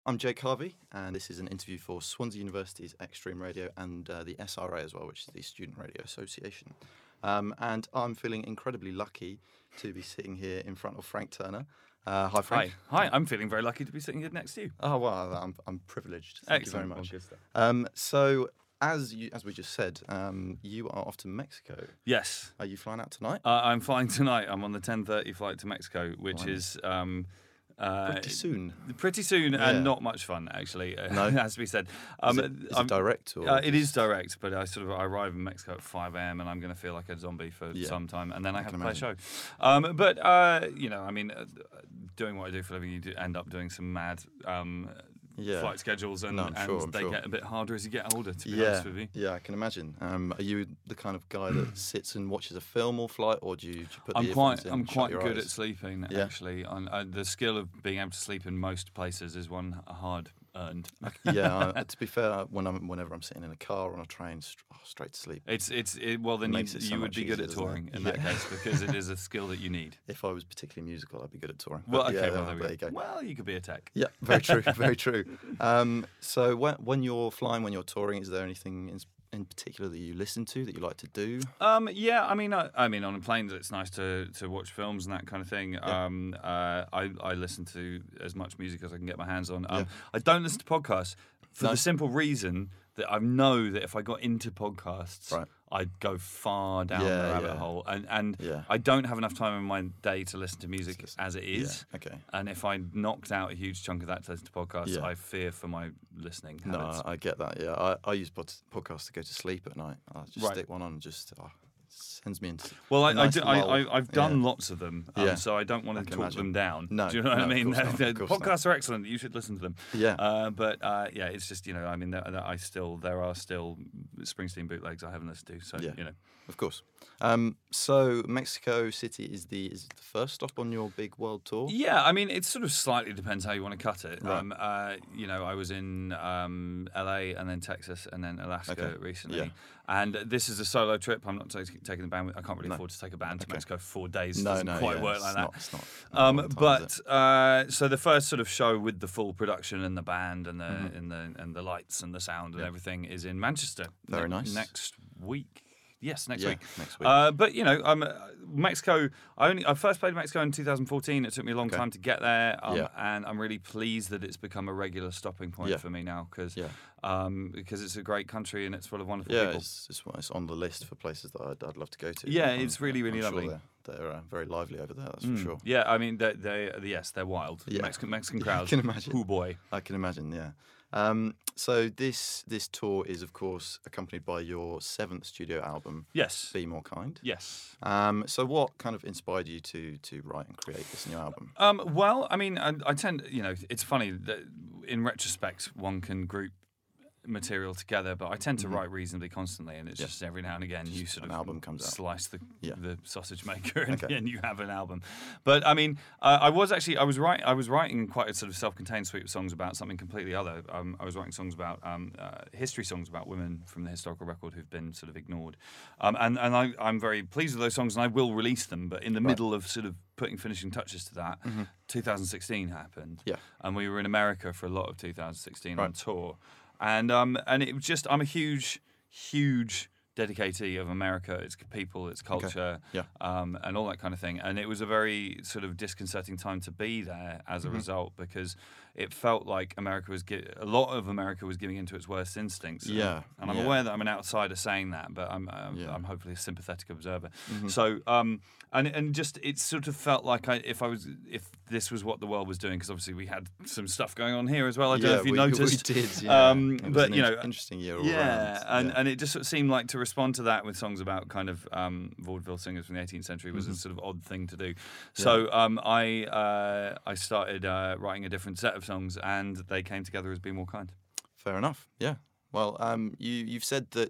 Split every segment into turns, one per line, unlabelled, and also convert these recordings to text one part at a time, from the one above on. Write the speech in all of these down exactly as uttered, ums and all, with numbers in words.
I'm Jake Harvey, and this is an interview for Swansea University's Extreme Radio and uh, the S R A as well, which is the Student Radio Association. Um, and I'm feeling incredibly lucky to be sitting here in front of Frank Turner. Uh, hi, Frank.
Hi. Hi, I'm feeling very lucky to be sitting here next to you.
Oh, well, I'm, I'm privileged. Thank
Excellent.
you very much.
Well, good stuff.
Um, so, as you, as we just said, um, you are off to Mexico.
Yes.
Are you flying out tonight?
Uh, I'm flying tonight. I'm on the ten thirty flight to Mexico, which
Wow.
is... Um, Uh,
Pretty soon.
Pretty soon,
Yeah.
and not much fun, actually, uh,
No?
has to be said. Um,
is it, is
I'm-
it direct? Or
Uh, it is
just-
direct, but I sort of I arrive in Mexico at five a.m. and I'm going to feel like a zombie for
Yeah.
some time, and then I,
I
have
can
to play a show.
imagine.
Um, but uh, you know, I mean, uh, doing what I do for a living, you do end up doing some mad um,
Yeah.
flight schedules, and,
No, I'm
and
sure, I'm
they
sure.
get a bit harder as you get older. To be
Yeah,
honest with you.
yeah, I can imagine. Um, are you the kind of guy that sits and watches a film all flight, or do you, do you put the
I'm
earphones
quite,
in
I'm
and shut
quite
your
good
eyes?
at sleeping.
Yeah.
Actually, on uh, the skill of being able to sleep in most places is one hard earned.
Yeah, I, to be fair, when I'm whenever I'm sitting in a car or on a train, st- oh, straight to sleep.
It's it's it, well then you,
Makes it so
you would
much
be good
easier,
at
doesn't it?
touring in
Yeah.
that case because it is a skill that you need.
If I was particularly musical, I'd be good at touring.
Well,
But
okay,
yeah,
well
there,
there we
you
go.
go.
Well, you could be a tech.
Yeah, very true, very true. Um, so when when you're flying, when you're touring, is there anything in, in particular that you listen to that you like to do?
Um, yeah, I mean, I, I mean, on a plane, it's nice to, to watch films and that kind of thing.
Yeah.
Um, uh, I I listen to as much music as I can get my hands on. Um,
Yeah.
I don't listen to podcasts for
No.
the simple reason that I know that if I got into podcasts,
Right.
I'd go far down
Yeah,
the rabbit
yeah.
hole, and and
Yeah.
I don't have enough time in my day to listen to music
listen-
as it is.
Yeah, okay.
And if I knocked out a huge chunk of that to listen to podcasts,
Yeah.
I fear for my listening
No,
habits.
I get that. Yeah, I, I use pod- podcasts to go to sleep at night. I just
Right.
stick one on and just oh, it sends me into.
Well, I,
a
I,
nice
do, I,
lull.
I, I've done
Yeah.
lots of them, um,
Yeah.
so I don't want
I
to
can
talk
imagine.
them down.
No,
do you know what
no,
I
of
mean?
course not,
The
of course not.
podcasts are excellent. You should listen to them.
Yeah.
Uh, but uh, yeah, it's just you know, I mean, there, there- I still there are still Springsteen bootlegs I haven't listened to. So
Yeah.
you know,
Of course. Um, so Mexico City is the is it the first stop on your big world tour?
yeah, I mean, it sort of slightly depends how you want to cut it.
Right.
Um, uh, you know, I was in um, L A and then Texas and then Alaska
Okay.
recently.
Yeah.
And this is a solo trip. I'm not t- taking the band. With, I can't really
No.
afford to take a band to
Okay.
Mexico for four days. It
No,
doesn't
no,
quite
yeah,
work
it's
like
not,
that.
It's not. not
Um,
a lot of time,
but
is it?
uh, so the first sort of show with the full production and the band and the
Mhm.
and the and the lights and the sound and
Yeah.
everything is in Manchester.
Very
ne-
nice.
Next week. Yes, next
yeah,
week.
next week.
Uh, but you know, um, Mexico. I only I first played Mexico in two thousand fourteen. It took me a long
Okay.
time to get there, um,
Yeah.
and I'm really pleased that it's become a regular stopping point
Yeah.
for me now because
yeah,
um, because it's a great country and it's full of wonderful
yeah,
people.
it's, it's it's on the list for places that I'd, I'd love to go to.
Yeah,
I'm-
it's really, really
I'm
lovely.
Sure they're they're uh, very lively over there. That's
Mm.
for sure.
Yeah, I mean, they, they yes, they're wild.
Yeah.
Mexican Mexican
Yeah, I
crowds.
can imagine.
Oh boy.
I can imagine. Yeah. Um, so this this tour is of course accompanied by your seventh studio album,
Yes.
Be More Kind.
Yes.
Um, so what kind of inspired you to to write and create this new album?
Um, well, I mean, I, I tend, you know, it's funny that in retrospect one can group material together, but I tend to
Mhm.
write reasonably constantly, and it's
Yeah.
just every now and again you
Just
sort
an
of
album comes out.
slice the
Yeah.
the sausage maker, and,
Okay.
and you have an album. But I mean, uh, I was actually I was writing I was writing quite a sort of self-contained suite of songs about something completely other. Um, I was writing songs about um, uh, history songs about women from the historical record who've been sort of ignored, um, and and I, I'm very pleased with those songs, and I will release them. But in the
Right.
middle of sort of putting finishing touches to that,
Mhm.
two thousand sixteen happened.
Yeah.
And we were in America for a lot of two thousand sixteen on
Right.
tour. And um and it was just I'm a huge, huge dedicatee of America, its people, its culture,
Yeah.
um, and all that kind of thing. And it was a very sort of disconcerting time to be there as a
Mhm.
result because it felt like America was gi- a lot of America was giving into its worst instincts. And-
Yeah,
and I'm
yeah.
aware that I'm an outsider saying that, but I'm I'm,
Yeah.
I'm hopefully a sympathetic observer.
Mhm.
So um and and just it sort of felt like I if I was if this was what the world was doing because obviously we had some stuff going on here as well. I don't know if you
we,
noticed.
We did, yeah.
Um,
It was
but
an
you
in-
know,
interesting year all
yeah,
around.
and
yeah.
and it just sort of seemed like to respond to that with songs about kind of um, vaudeville singers from the eighteenth century was
Mhm.
a sort of odd thing to do. So um, I uh, I started uh, writing a different set of songs, and they came together as Be More Kind.
Fair enough. Yeah. Well, um, you you've said that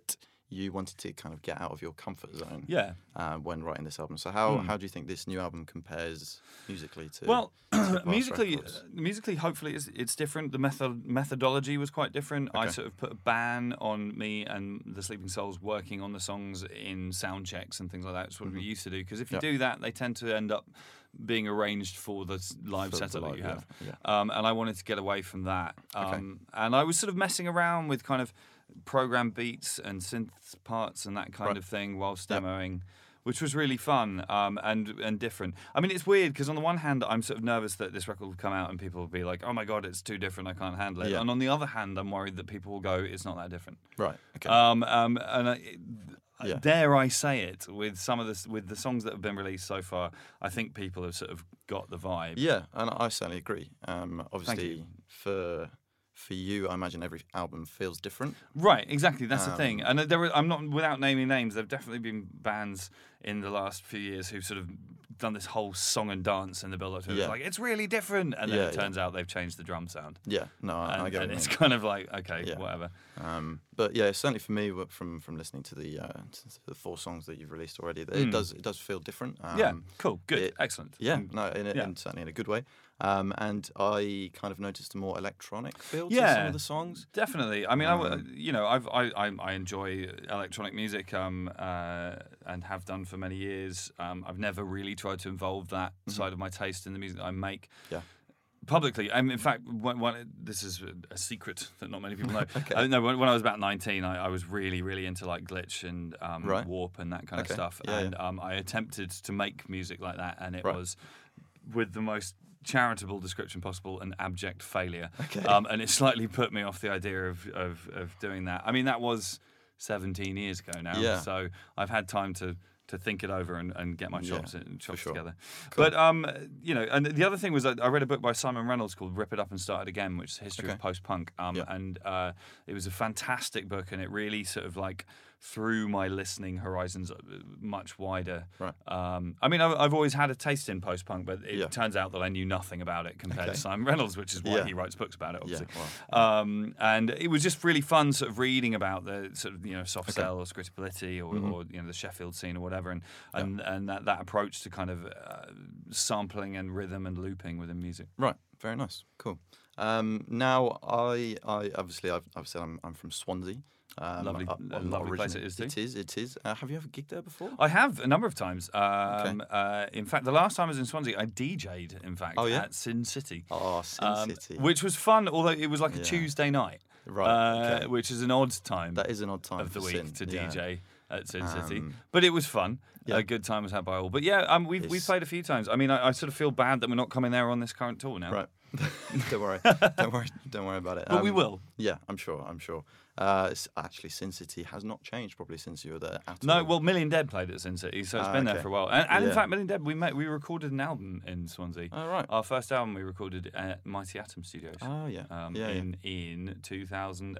you wanted to kind of get out of your comfort zone.
Yeah.
Uh, when writing this album. So how
Hmm.
how do you think this new album compares musically to?
Well,
to past
musically,
records?
musically, hopefully, it's, it's different. The method methodology was quite different. I
Okay.
sort of put a ban on me and the Sleeping Souls working on the songs in sound checks and things like that. It's what we used to do. Because if you
Yep.
do that, they tend to end up being arranged for the s- live
For the
setup that
live,
you
yeah,
have.
yeah.
Um, and I wanted to get away from that.
Okay.
Um, And I was sort of messing around with kind of program beats and synth parts and that kind
Right.
of thing whilst
Yep.
demoing, which was really fun um, and and different. I mean, it's weird because on the one hand, I'm sort of nervous that this record will come out and people will be like, "Oh my god, it's too different. I can't handle it."
Yeah.
And on the other hand, I'm worried that people will go, "It's not that different."
Right. Okay.
Um, um, and I,
Yeah.
dare I say it, with some of the with the songs that have been released so far, I think people have sort of got the vibe.
Yeah, and I certainly agree. Um, obviously,
you.
for for you, I imagine every album feels different.
Right, exactly. That's the
Um,
thing. And there were, I'm not without naming names. There've definitely been bands in the last few years who've sort of done this whole song and dance in the build-up to it.
Yeah.
It's like it's really different, and then
Yeah,
it
yeah.
turns out they've changed the drum sound.
Yeah, no, I,
And,
I get
and
what
it's
you mean.
kind of like okay,
Yeah.
whatever.
Um, but yeah, certainly for me, w- from from listening to the uh, to the four songs that you've released already, it
Mm.
does it does feel different. Um,
yeah, cool, good,
it-
excellent.
Yeah,
Mm.
no, in, a,
Yeah.
in certainly in a good way. Um, and I kind of noticed a more electronic feel to some
Yeah.
of the songs.
Definitely. I mean, I w
Um,
you know, I've, I, I I enjoy electronic music um, uh, and have done for many years. Um, I've never really tried to involve that side of my taste in the music that I make.
Mm-hmm. Yeah.
Publicly, and in fact, one, one, this is a secret that not many people know.
Okay.
I know when, when I was about nineteen, I, I was really, really into like glitch and um,
Right.
warp and that kind
Okay.
of stuff.
Yeah,
and Um, I attempted to make music like that, and it
Right.
was with the most charitable description possible, an abject failure.
Okay.
Um, and it slightly put me off the idea of, of, of doing that. I mean, that was seventeen years ago now.
Yeah.
So I've had time to to think it over and, and get my
Yeah,
chops, in, chops
sure.
together.
Cool.
But, um, you know, and the other thing was that I read a book by Simon Reynolds called Rip It Up and Start It Again, which is the history
Okay.
of post-punk. Um,
Yeah.
And uh, it was a fantastic book, and it really sort of like threw my listening horizons much wider.
Right.
Um, I mean, I've, I've always had a taste in post-punk, but it
Yeah.
turns out that I knew nothing about it compared
Okay.
to Simon Reynolds, which is why
Yeah.
he writes books about it,
Yeah,
obviously.
wow.
Um, and it was just really fun sort of reading about the sort of, you know, soft
Okay.
cell or Scrittability or,
Mhm.
or, you know, the Sheffield scene or whatever. And, and, and that, that approach to kind of uh, sampling and rhythm and looping within music.
Right, very nice, cool. Um, now, I, I obviously I've, I've said I'm, I'm from Swansea. Um,
Lovely-
I-
a
I'm not
lovely place
originally-
it is too.
It is, it is. Uh, have you ever gigged there before?
I have a number of times. Um, uh, in fact, the last time I was in Swansea, I D J'd, in fact,
Oh, yeah?
at Sin City.
Oh, Sin
um,
City.
Which was fun, although it was like a
Yeah.
Tuesday night.
Right,
uh,
okay.
Which is an odd time
That is an odd time
of the
for
week
Sin,
to
yeah.
D J at Sin City.
Um,
But it was fun.
yeah.
A good time was had by all. But yeah, um, we've, we've
It's-
played a few times. I mean, I, I sort of feel bad that we're not coming there on this current tour now.
Right. don't worry. Don't worry. Don't worry about it.
But we
Um,
will.
Yeah, I'm sure. I'm sure. Uh, it's actually, Sin City has not changed probably since you were there at
No,
all.
well, Million Dead played at Sin City, so it's
Ah,
been there
okay.
for a while. And, and in
Yeah.
fact, Million Dead, we met, we recorded an album in Swansea.
Oh, right.
Our first album we recorded at Mighty Atom Studios.
Oh, yeah.
um,
yeah, yeah.
in in two thousand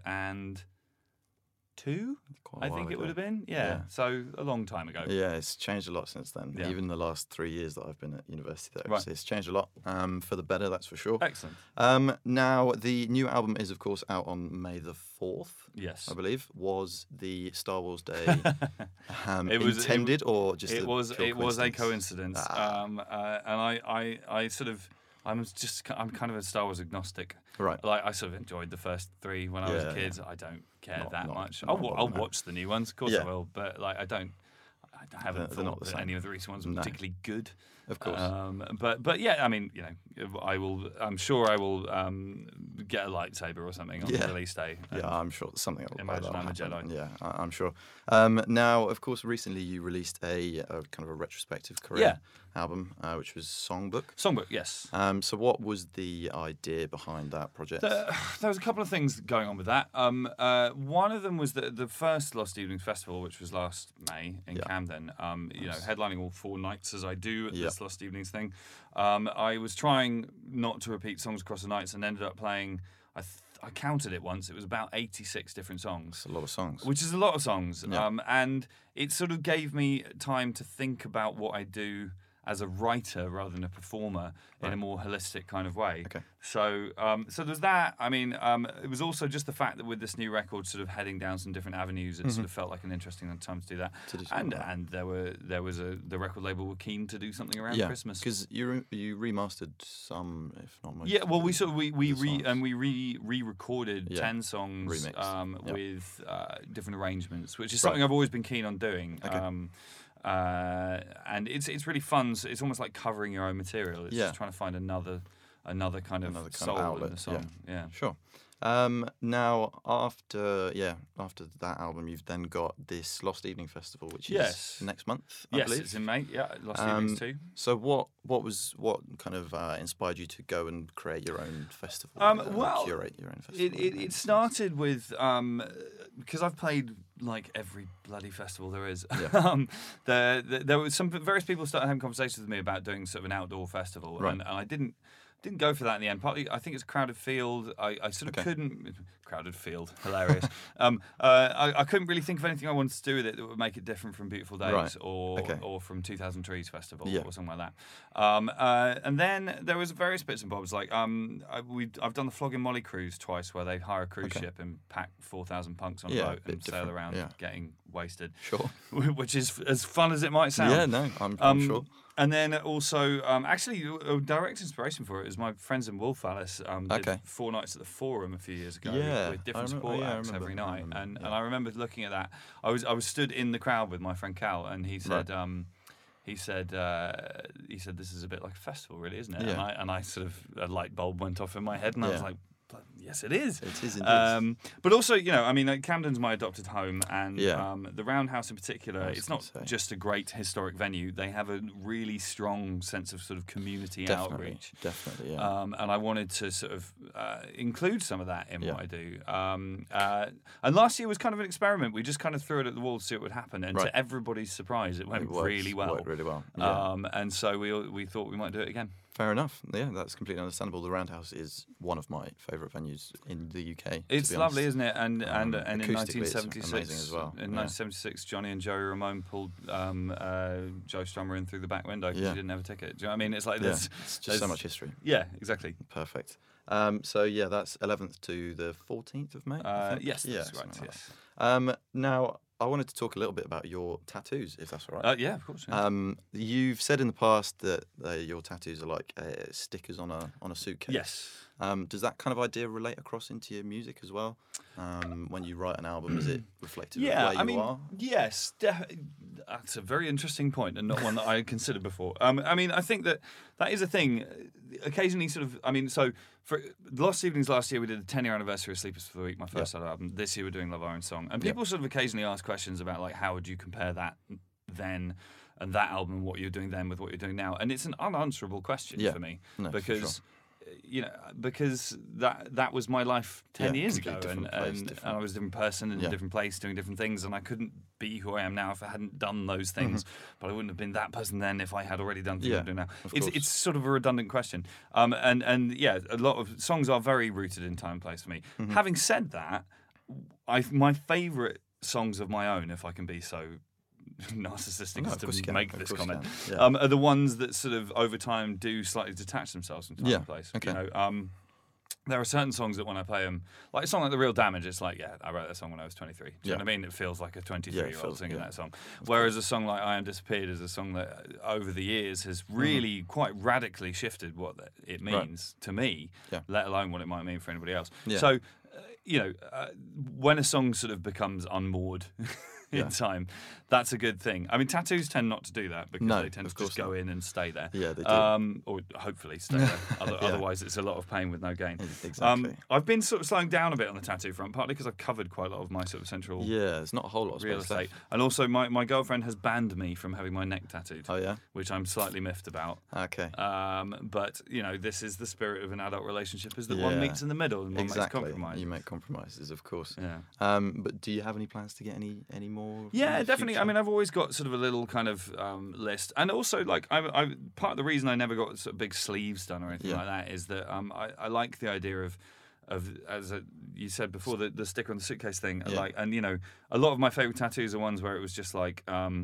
two,
Quite a
I
while
think it
ago.
would have been. Yeah.
Yeah.
so a long time ago.
Yeah, it's changed a lot since then.
Yeah.
Even the last three years that I've been at university, there,
Right.
it's, it's changed a lot um, for the better. That's for sure.
Excellent.
Um, now, the new album is, of course, out on May the fourth.
Yes.
I believe. Was the Star Wars Day um,
It was- it
intended or just
it
a
was
pure
it was a
coincidence?
coincidence,
Ah.
um, uh, and I, I I sort of I'm just I'm kind of a Star Wars agnostic.
Right.
Like I sort of enjoyed the first three when I was
Yeah,
a kid. I don't care
Not-
that
not-
much.
not
I'll,
a
wa-
problem,
I'll
no.
watch the new ones, of course
Yeah.
I will. But like I don't. I haven't
They're- they're not
thought
the
that
same.
any of the recent ones were
No.
particularly good.
Of course.
Um, but but yeah, I mean, you know, I will. I'm sure I will um, get a lightsaber or something on
Yeah.
the release day.
Yeah,
and-
I'm sure something will
Imagine
that'll
I'm a
happen.
Jedi.
Yeah, I, I'm sure. Um, now, of course, recently you released a, a kind of a retrospective career
Yeah.
album, uh, which was Songbook.
Songbook, yes.
Um, so, what was the idea behind that project?
There, there was a couple of things going on with that. Um, uh, one of them was the, the first Lost Evenings Festival, which was last May in
Yeah.
Camden. Um, you know, headlining all four nights as I do at
Yeah.
this Lost Evenings thing. Um, I was trying not to repeat songs across the nights and ended up playing. I, th- I counted it once. It was about eighty-six different songs.
It's a lot of songs.
Which is a lot of songs.
Yeah.
Um, and it sort of gave me time to think about what I do as a writer rather than a performer
Right.
in a more holistic kind of way.
Okay.
So, um, so there's that. I mean, um, it was also just the fact that with this new record, sort of heading down some different avenues, it sort of felt like an interesting time to do that.
To do something
and
like that.
and there were there was a the record label were keen to do something around
Yeah,
Christmas.
because you re- you remastered some, if not most.
Yeah, well,
of
we
the-
sort of we we
the
re
songs.
and we re re-recorded
Yeah.
ten songs
Remixed.
um,
Yep.
with uh, different arrangements, which is
Right.
something I've always been keen on doing.
Okay.
Um, uh, and it's it's really fun. So it's almost like covering your own material. It's
Yeah.
just trying to find another another kind of
Another kind
soul
of
in
outlet,
the song. Yeah.
Sure. Um, now, after yeah, after that album, you've then got this Lost Evening Festival, which is
Yes.
next month, I
Yes,
believe.
it's in May. Yeah, Lost
Um,
Evenings too.
So, what what was what kind of uh, inspired you to go and create your own festival?
Um,
uh,
well,
curate your own festival.
It, it, it started with um, because I've played like every bloody festival there is.
Yeah.
um, there, there, there was some various people started having conversations with me about doing sort of an outdoor festival,
Right.
and, and I didn't didn't go for that in the end. Partly, I think it's a crowded field. I, I sort of
Okay.
couldn't. Crowded field, hilarious. um, uh, I, I couldn't really think of anything I wanted to do with it that would make it different from Beautiful Days
Right.
or
Okay.
or from two thousand Trees Festival
Yeah.
or something like that. Um, uh, and then there was various bits and bobs. Like um, I, we I've done the Flogging Molly cruise twice, where they hire a cruise
Okay.
ship and pack four thousand punks on
Yeah,
a
a
boat
bit
and sail
different,
around
yeah.
getting wasted,
Sure.
which is as fun as it might sound.
Yeah, no, I'm, I'm
Um,
sure.
And then also, um, actually, a direct inspiration for it is my friends in Wolf Alice um, did
Okay.
four nights at the Forum a few years ago
Yeah,
with
I
different
remember-
support
yeah, I
acts
remember-
every
I
night.
remember,
and,
yeah.
and I remember looking at that. I was I was stood in the crowd with my friend Cal, and he said.
Right.
Um, he said, uh, "He said this is a bit like a festival, really, isn't it?"
Yeah.
And I and I sort of a light bulb went off in my head, and I was
Yeah.
like, "Yes, it is."
It is indeed.
Um, but also, you know, I mean, like, Camden's my adopted home, and
Yeah.
um, the Roundhouse in particular,
I was
it's not
gonna say.
just a great historic venue. They have a really strong sense of sort of community
Definitely,
outreach.
definitely, yeah.
Um, and I wanted to sort of uh, include some of that in
Yeah.
what I do. Um, uh, and last year was kind of an experiment. We just kind of threw it at the wall to see what would happen. And
Right.
to everybody's surprise, it went
It works-
really well.
worked really well. Yeah.
Um, and so we we thought we might do it again.
Fair enough. Yeah, that's completely understandable. The Roundhouse is one of my favourite venues in the U K. to
It's
be
lovely,
honest.
isn't it? And and
Um,
and in
acoustically,
nineteen
it's
seventy-six,
amazing as well.
in
Yeah.
nineteen seventy-six, Johnny and Joey Ramone pulled um, uh, Joe Strummer in through the back window because
Yeah.
he didn't have a ticket. Do you know what I mean? It's like
Yeah,
there's,
it's just
there's-
so much history.
Yeah, exactly.
Perfect. Um, so yeah, that's eleventh to the fourteenth of May. I
Uh,
think?
yes,
yeah,
that's right.
something like
Yes.
that. Um, now I wanted to talk a little bit about your tattoos, if that's all right.
Uh, yeah, of course. Yeah.
Um, you've said in the past that uh, your tattoos are like uh, stickers on a on a suitcase.
yes.
Um, does that kind of idea relate across into your music as well? Um, when you write an album, is it reflective
Yeah,
of where you
I mean,
are?
yes, def- that's a very interesting point and not one that I had considered before. Um, I mean, I think that that is a thing. Occasionally, sort of, I mean, so for the Lost Evenings last year, we did the ten year anniversary of Sleepers for the Week, my first solo album. This year, we're doing Love Our Own Song, and
Yeah.
people sort of occasionally ask questions about like how would you compare that then and that album, what you're doing then with what you're doing now, and it's an unanswerable question
Yeah.
for me
No, for
because.
sure.
You know, because that that was my life ten
Yeah,
years ago,
completely
and,
different place,
and,
different-
and I was a different person in
Yeah.
a different place doing different things, and I couldn't be who I am now if I hadn't done those things. But I wouldn't have been that person then if I had already done things
Mm-hmm. Yeah,
I'm doing now.
of
It's
course.
it's sort of a redundant question, um, and and yeah, a lot of songs are very rooted in time and place for me.
Mm-hmm.
Having said that, I my favourite songs of my own, if I can be so narcissistic
No,
as
of course you
to
can,
make
of
this
course you
comment,
can, yeah.
um, are the ones that sort of over time do slightly detach themselves from time
Yeah,
and place.
okay.
You know, um, there are certain songs that when I play them, like a song like The Real Damage, it's like, yeah, I wrote that song when I was twenty-three. Do you
Yeah.
know what I mean? It feels like a twenty-three-year-old
feels-
singing
yeah,
that song. Whereas a song like I Am Disappeared is a song that uh, over the years has really quite radically shifted what that- it
Mm-hmm. Right.
means to me,
Yeah.
let alone what it might mean for anybody else.
Yeah.
So, uh, you know, uh, when a song sort of becomes unmoored in
Yeah.
time, that's a good thing. I mean, tattoos tend not to do that because
No,
they tend
of
to just
course
go in and stay there.
Yeah, they do.
Um, or hopefully stay there. Other,
Yeah.
Otherwise, it's a lot of pain with no gain.
Exactly.
Um, I've been sort of slowing down a bit on the tattoo front, partly because I've covered quite a lot of my sort of central
yeah, there's not a whole lot of
real
space
estate.
left.
And also, my, my girlfriend has banned me from having my neck tattooed,
Oh yeah.
which I'm slightly miffed about.
Okay.
Um, but, you know, this is the spirit of an adult relationship, is that one
Yeah.
meets in the middle and one
Exactly.
makes compromise.
You make compromises, of course.
Yeah.
Um, but do you have any plans to get any any more? in
Yeah,
the
definitely. I
future?
mean, I've always got sort of a little kind of um, list, and also like I, I, part of the reason I never got sort of big sleeves done or anything
Yeah.
like that is that um, I, I like the idea of, of as a, you said before, the, the sticker on the suitcase thing.
Yeah.
Like, and you know, a lot of my favorite tattoos are ones where it was just like. Um,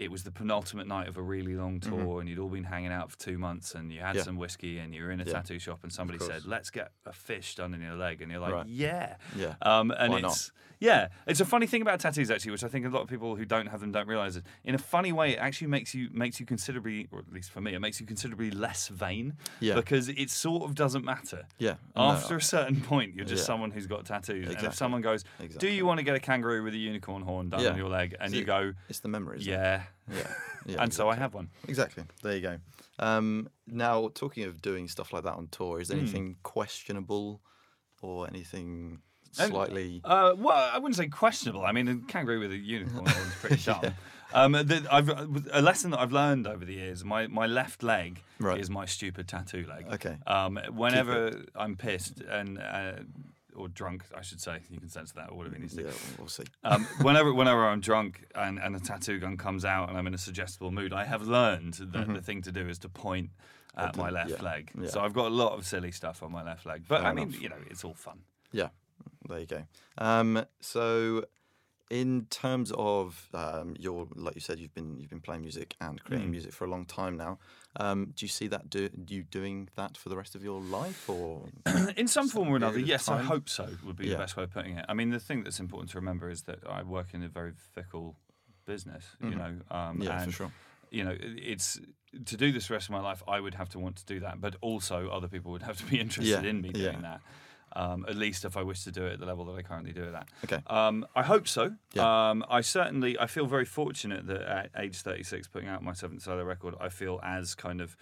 it was the penultimate night of a really long tour,
Mhm.
and you'd all been hanging out for two months, and you had
Yeah.
some whiskey, and you were in a
Yeah.
tattoo shop, and somebody
course.
said, "Let's get a fish done in your leg," and you're like,
Right.
"Yeah."
Yeah.
Um, and
Why
it's
not?
yeah, it's a funny thing about tattoos actually, which I think a lot of people who don't have them don't realize it. In a funny way, it actually makes you makes you considerably, or at least for me, it makes you considerably less vain.
Yeah.
Because it sort of doesn't matter.
Yeah.
After
No,
a certain point, you're just
Yeah.
someone who's got tattoos. And
Exactly.
if someone goes,
Exactly.
"Do you want to get a kangaroo with a unicorn horn done
Yeah.
on your leg?" and
See,
you go,
it's the memories.
"Yeah,"
Yeah. Yeah.
and so I
exactly.
have one.
Exactly. There you go. Um, now, talking of doing stuff like that on tour, is there
Hmm.
anything questionable or anything
And-
slightly?
Uh, well, I wouldn't say questionable. I mean, a kangaroo with a unicorn horn is pretty dumb. Um, the, I've, a lesson that I've learned over the years, my, my left leg
Right.
is my stupid tattoo leg.
Okay.
Um, whenever I'm pissed and uh, or drunk, I should say, you can censor that or whatever you need to do.
Yeah, we'll see.
Um, whenever whenever I'm drunk and, and a tattoo gun comes out and I'm in a suggestible mood, I have learned that the thing to do is to point at
At the-
my left
yeah,
leg.
yeah.
So I've got a lot of silly stuff on my left leg. But
Fair
I mean,
enough.
you know, it's all fun.
Yeah, there you go. Um, so, in terms of um, your, like you said, you've been you've been playing music and creating
Mm.
music for a long time now. Um, do you see that do you doing that for the rest of your life, or
In some form or another,
period of
yes, I
time?
hope so, would be
Yeah.
the best way of putting it. I mean, the thing that's important to remember is that I work in a very fickle business, you
Mhm.
know. Um,
yeah,
and,
for sure.
you know, it- it's to do this the rest of my life, I would have to want to do that, but also other people would have to be interested
Yeah,
in me doing
yeah.
that. Um, at least if I wish to do it at the level that I currently do it at.
Okay.
Um, I hope so.
Yeah.
Um, I certainly, I feel very fortunate that at age thirty-six, putting out my seventh solo record, I feel as kind of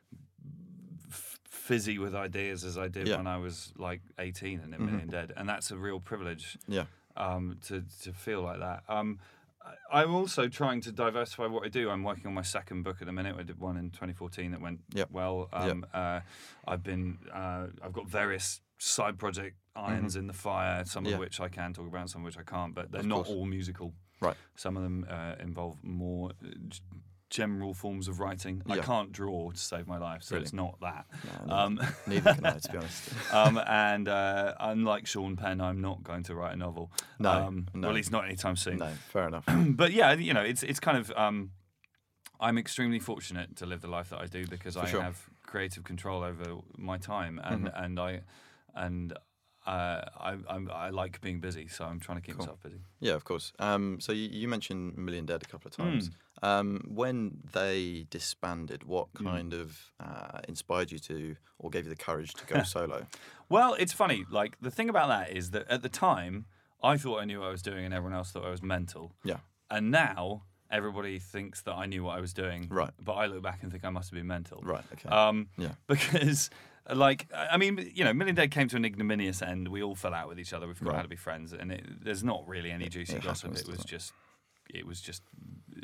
f- fizzy with ideas as I did
Yeah.
when I was like eighteen and a
Mhm.
million dead, and that's a real privilege
Yeah.
um, to to feel like that. Um, I- I'm also trying to diversify what I do. I'm working on my second book at the minute. I did one in twenty fourteen that went
Yep.
well. Um, uh, I've been uh, I've got various side project irons in the fire, some
Mm-hmm. Yeah.
of which I can talk about, some of which I can't. But they're
Of
not
course.
all musical.
Right.
Some of them uh, involve more uh, g- general forms of writing. I
Yeah.
can't draw to save my life, so
Really?
it's not that.
No, neither,
Um,
neither can I, to be honest.
um, and uh, unlike Sean Penn, I'm not going to write a novel.
No,
um,
no.
Or at least not anytime soon.
No, fair enough.
But yeah, you know, it's it's kind of I'm extremely fortunate to live the life that I do because
For
I
sure.
have creative control over my time, and
Mhm.
and I and uh, I I'm, I like being busy, so I'm trying to keep
Cool.
myself busy.
Yeah, of course. Um, so you, you mentioned Million Dead a couple of
Hmm.
times. Um, when they disbanded, what
Mm.
kind of uh, inspired you to, or gave you the courage to go solo?
Well, it's funny. Like the thing about that is that at the time, I thought I knew what I was doing, and everyone else thought I was mental.
Yeah.
And now everybody thinks that I knew what I was doing.
Right.
But I look back and think I must have been mental.
Right. Okay.
Um,
Yeah.
Because, like, I I mean, you know, Million Dead came to an ignominious end. We all fell out with each other. We've got
Right.
how to be friends, and it, there's not really any juicy
it
gossip.
happens,
It was
doesn't
just, it was just uh,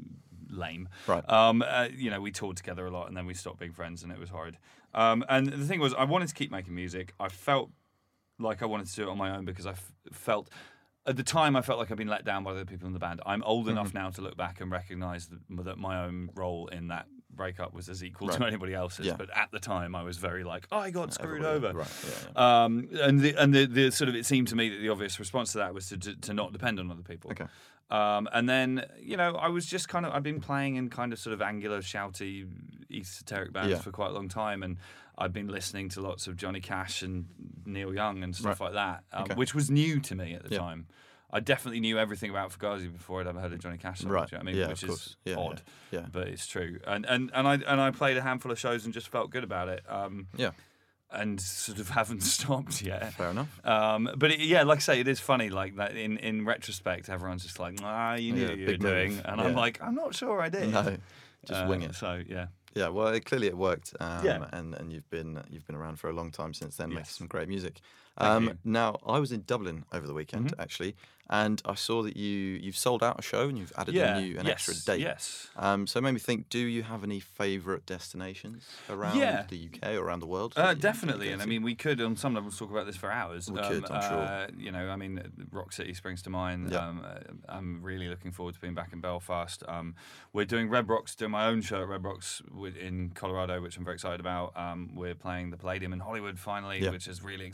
lame.
Right.
Um, uh, you know, we toured together a lot, and then we stopped being friends, and it was horrid. Um, and the thing was, I wanted to keep making music. I felt like I wanted to do it on my own because I f- felt. At the time, I felt like I'd been let down by the people in the band. I'm old
Mm-hmm.
enough now to look back and recognise that, that my own role in that breakup was as equal to
Right.
anybody else's.
Yeah.
But at the time, I was very like, oh, I got screwed
Everybody-
over.
Right. Yeah. yeah.
Um, and the, and the, the sort of it seemed to me that the obvious response to that was to to, to not depend on other people.
Okay.
Um, and then you know I was just kind of I've been playing in kind of sort of angular, shouty, esoteric bands
Yeah.
for quite a long time, and I've been listening to lots of Johnny Cash and Neil Young and stuff
Right.
like that, um,
Okay.
which was new to me at the
Yeah.
time. I definitely knew everything about Fugazi before I'd ever heard a Johnny Cash song.
Right.
do you know what I mean?
Yeah,
Which
of
is
course. Yeah,
odd,
Yeah.
but it's true. And and and I and I played a handful of shows and just felt good about it. Um,
Yeah.
and sort of haven't stopped yet.
Fair enough.
Um, but it, yeah, like I say, it is funny. Like that in, in retrospect, everyone's just like, "Ah, you knew
Yeah,
what you were
big move.
doing," and I'm
Yeah.
like, "I'm not sure I did."
No. Just
Uh,
wing it.
So yeah,
Yeah, well, it, clearly it worked, um,
Yeah.
and and you've been you've been around for a long time since then, making
Yes.
some great music.
Thank
Um,
you.
now, I was in Dublin over the weekend
Mhm.
actually, and I saw that you you've sold out a show and you've added
yeah,
a new an
yes,
extra date.
Yes.
Um, so it made me think: do you have any favourite destinations around
Yeah.
the U K or around the world?
Uh,
that you-
definitely,
you go
and I
to?
mean, we could on some levels talk about this for hours.
We
um,
could, I'm sure.
uh, You know, I mean, Rock City springs to mind.
Yeah.
Um, uh, I'm really looking forward to being back in Belfast. Um, we're doing Red Rocks, doing my own show at Red Rocks with- in Colorado, which I'm very excited about. Um, we're playing the Palladium in Hollywood finally,
Yeah.
which is really exciting.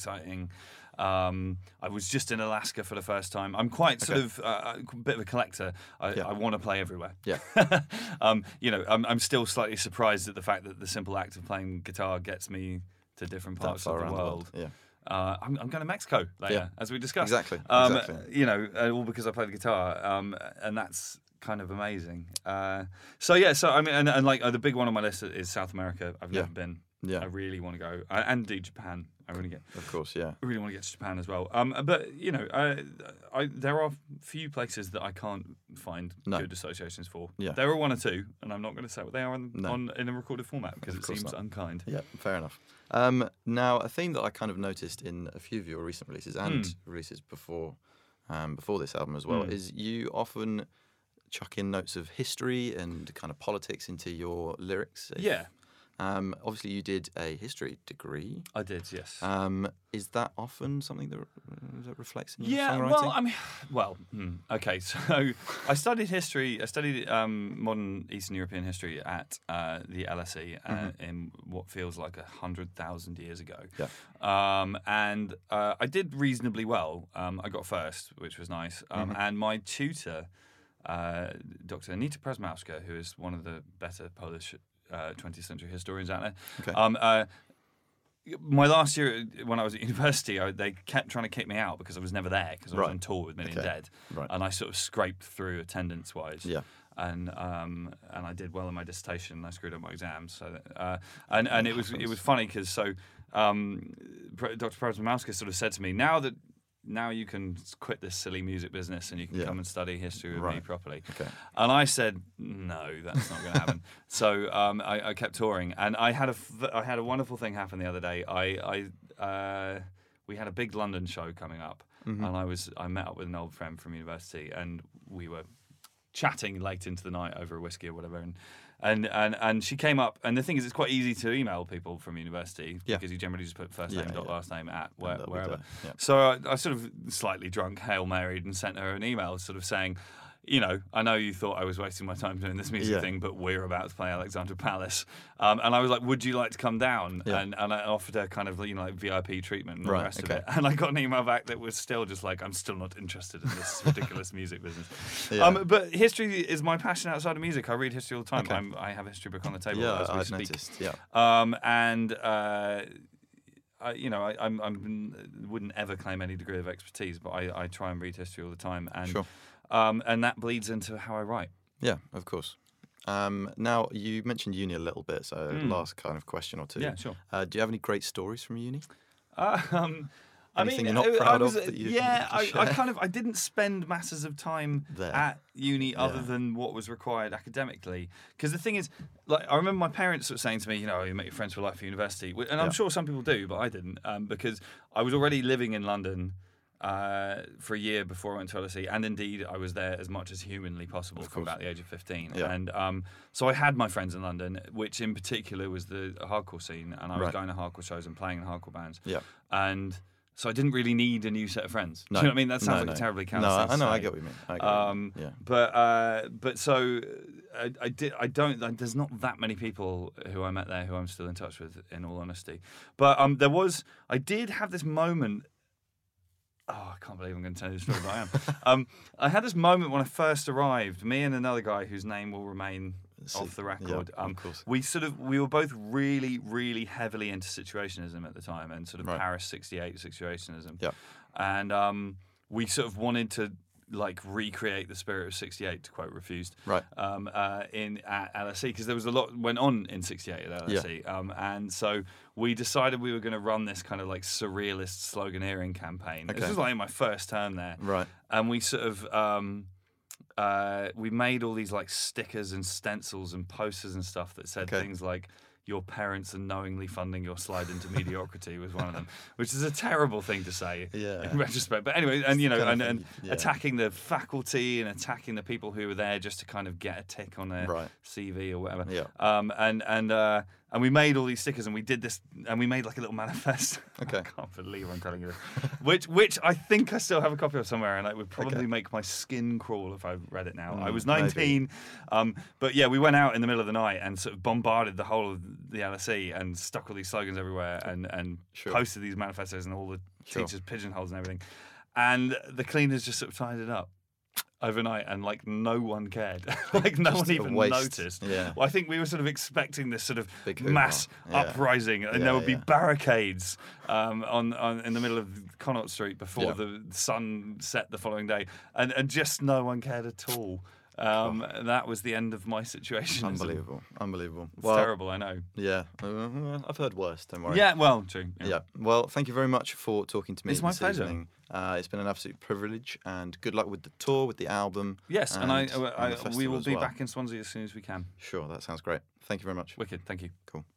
amazing. Um, I was just in Alaska for the first time. I'm quite sort
Okay.
of uh, a bit of a collector. I,
Yeah.
I want to play everywhere.
Yeah.
um, you know, I'm, I'm still slightly surprised at the fact that the simple act of playing guitar gets me to different
That
parts
far
of the
around
world.
the world.
Uh, I'm, I'm going to Mexico later,
Yeah.
as we discussed.
Exactly,
Um,
exactly.
You know, uh, all because I play the guitar, um, and that's kind of amazing. Uh, so yeah, so I mean, and, and like uh, the big one on my list is South America. I've
Yeah.
never been.
Yeah.
I really want to go, uh, and indeed Japan. I really get.
Of course, yeah.
I really want to get to Japan as well. Um, but you know, uh, I, there are few places that I can't find
No.
good associations for.
Yeah.
There are one or two, and I'm not going to say what they are on,
No.
on in a recorded format because
Of
it
course
seems
not.
unkind.
Yeah, fair enough. Um, now, a theme that I kind of noticed in a few of your recent releases and
Mm.
releases before um, before this album as well
Mm.
is you often chuck in notes of history and kind of politics into your lyrics. If-
Yeah,
Um, obviously, you did a history degree.
I did. Yes.
Um, is that often something that, re- that reflects in your
Yeah,
songwriting?
well, I mean, well, hmm, okay. So I studied history. I studied um, modern Eastern European history at uh, the L S E uh,
Mm-hmm.
in what feels like a hundred thousand years ago.
Yeah.
Um, and uh, I did reasonably well. Um, I got first, which was nice. Um,
Mm-hmm.
And my tutor, uh, Doctor Anita Przemowska, who is one of the better Polish uh, twentieth century historians out there.
Okay.
Um, uh, my last year when I was at university, I, they kept trying to kick me out because I was never there because I was
Right.
on tour with Million
Okay.
Dead,
Right.
and I sort of scraped through attendance wise.
Yeah.
And um, and I did well in my dissertation, and I screwed up my exams. So that, uh, and and it was it was funny because so um, Doctor Przemowska sort of said to me, now that now you can quit this silly music business and you can
Yeah.
come and study history with me
Right.
properly.
Okay.
And I said, no, that's not going to happen. So um, I, I kept touring, and I had a f- I had a wonderful thing happen the other day. I, I uh, we had a big London show coming up,
Mm-hmm.
and I was I met up with an old friend from university, and we were chatting late into the night over a whiskey or whatever, and. And, and and she came up, and the thing is, it's quite easy to email people from university
Yeah.
because you generally just put first
Yeah,
name dot
yeah.
last name at where,
that'll be
wherever.
done, yeah.
So I, I sort of slightly drunk, Hail Married, and sent her an email sort of saying, you know, I know you thought I was wasting my time doing this music
Yeah.
thing, but we're about to play Alexandra Palace. Um, and I was like, would you like to come down?
Yeah.
And, and I offered her kind of, you know, like V I P treatment and all
Right,
the rest
okay.
of it. And I got an email back that was still just like, I'm still not interested in this ridiculous music business.
Yeah.
Um, but history is my passion outside of music. I read history all the time.
Okay.
I'm, I have a history book on the table
Yeah,
as we
I've
speak.
noticed. Yeah.
Um, and uh, I, you know, I, I'm, I'm wouldn't ever claim any degree of expertise, but I, I try and read history all the time, and
Sure.
um, and that bleeds into how I write.
Yeah, of course. Um, now, you mentioned uni a little bit, so
Mm.
last kind of question or two.
Yeah, sure.
Uh, do you have any great stories from uni?
Um, I
Anything
mean,
you're not
I- I
proud
was,
of that you-
yeah,
you
I, I
share?
kind of I didn't spend masses of time
There.
at uni other
Yeah.
than what was required academically. Because the thing is, like, I remember my parents sort of saying to me, you know, you make your friends for life at university, Wh- and I'm
Yeah.
sure some people do, but I didn't, um, because I was already living in London. Uh, for a year before I went to L S E, and indeed I was there as much as humanly possible
Of
from
course.
about the age of fifteen.
Yeah.
And um, so I had my friends in London, which in particular was the hardcore scene, and I was
Right.
going to hardcore shows and playing in hardcore bands.
Yeah.
And so I didn't really need a new set of friends.
No.
Do you know what I mean? That sounds
No,
like
no.
a terribly
No,
callous
I,
thing
I
to
know. I
say.
get what you mean. I get what you
Um,
mean. Yeah.
But uh, but so I, I did. I don't. Like, there's not that many people who I met there who I'm still in touch with, in all honesty. But um, there was. I did have this moment. Oh, I can't believe I'm going to tell you the story, but I am. um, I had this moment when I first arrived. Me and another guy whose name will remain
See,
off the
yeah,
record.
of
um,
course.
we sort of we were both really, really heavily into situationism at the time, and sort of
Right.
Paris sixty-eight situationism.
Yeah.
And um, we sort of wanted to like recreate the spirit of sixty-eight, to quote Refused,
Right.
um, uh, in at L S E, because there was a lot went on in sixty-eight at L S E, um, and so we decided we were going to run this kind of like surrealist sloganeering campaign. This
Okay.
was like my first term there,
Right.
and we sort of um, uh, we made all these like stickers and stencils and posters and stuff that said
Okay.
things like "Your parents are knowingly funding your slide into mediocrity" was one of them, which is a terrible thing to say
Yeah.
in retrospect. But anyway, and you know,
kind of
and,
thing
and
you- yeah.
attacking the faculty and attacking the people who were there just to kind of get a tick on their
Right.
C V or whatever.
Yeah.
Um, and and uh, And we made all these stickers, and we did this, and we made like a little manifest.
Okay.
I can't believe I'm telling you this. which, which I think I still have a copy of somewhere, and it would probably
Okay.
make my skin crawl if I read it now.
Mm,
I was
maybe.
nineteen, um, but yeah, we went out in the middle of the night and sort of bombarded the whole of the L S E and stuck all these slogans everywhere, and and
Sure.
posted these manifestos in all the
Sure.
teachers' pigeonholes and everything. And the cleaners just sort of tied it up overnight, and like no one cared. like no
Just
one
a
even
waste.
noticed.
Yeah.
Well, I think we were sort of expecting this sort of
Big hoopla.
mass
Yeah.
uprising, and
Yeah,
there would be
yeah.
barricades um, on, on in the middle of Connaught Street before
Yeah.
the sun set the following day, and, and just no one cared at all. Um, That was the end of my situation.
Unbelievable. Unbelievable.
It's terrible, I know.
Yeah. Uh, I've heard worse, don't worry.
Yeah, well, true.
Yeah. Well, thank you very much for talking to me
It's my
this
pleasure.
evening. Uh, it's been an absolute privilege, and good luck with the tour, with the album.
Yes, and, I,
and
I,
the
I we
festival
will
as
be
well.
back in Swansea as soon as we can.
Sure, that sounds great. Thank you very much.
Wicked, thank you.
Cool.